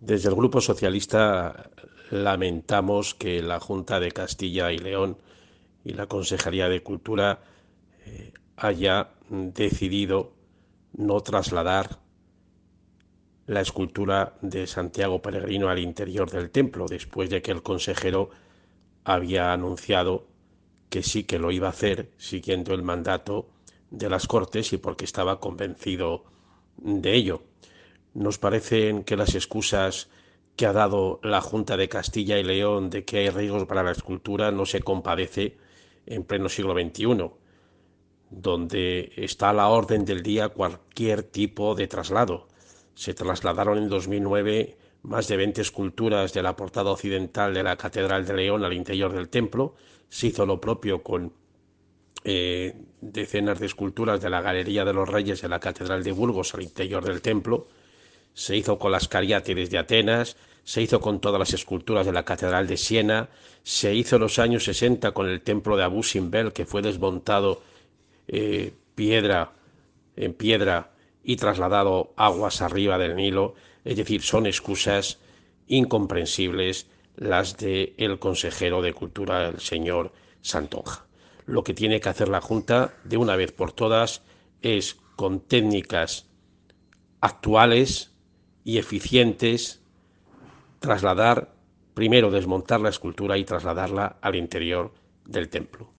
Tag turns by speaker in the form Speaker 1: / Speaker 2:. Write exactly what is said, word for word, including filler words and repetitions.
Speaker 1: Desde el Grupo Socialista lamentamos que la Junta de Castilla y León y la Consejería de Cultura eh, haya decidido no trasladar la escultura de Santiago Peregrino al interior del templo, después de que el consejero había anunciado que sí que lo iba a hacer siguiendo el mandato de las Cortes y porque estaba convencido de ello. Nos parecen que las excusas que ha dado la Junta de Castilla y León de que hay riesgos para la escultura no se compadece en pleno siglo veintiuno, donde está a la orden del día cualquier tipo de traslado. Se trasladaron en dos mil nueve más de veinte esculturas de la portada occidental de la Catedral de León al interior del templo. Se hizo lo propio con eh, decenas de esculturas de la Galería de los Reyes de la Catedral de Burgos al interior del templo. Se hizo con las cariátides de Atenas, se hizo con todas las esculturas de la Catedral de Siena, se hizo en los años sesenta con el templo de Abu Simbel, que fue desmontado eh, piedra en piedra y trasladado aguas arriba del Nilo. Es decir, son excusas incomprensibles las del de consejero de Cultura, el señor Santonja. Lo que tiene que hacer la Junta de una vez por todas es, con técnicas actuales y eficientes, trasladar, primero desmontar la escultura y trasladarla al interior del templo.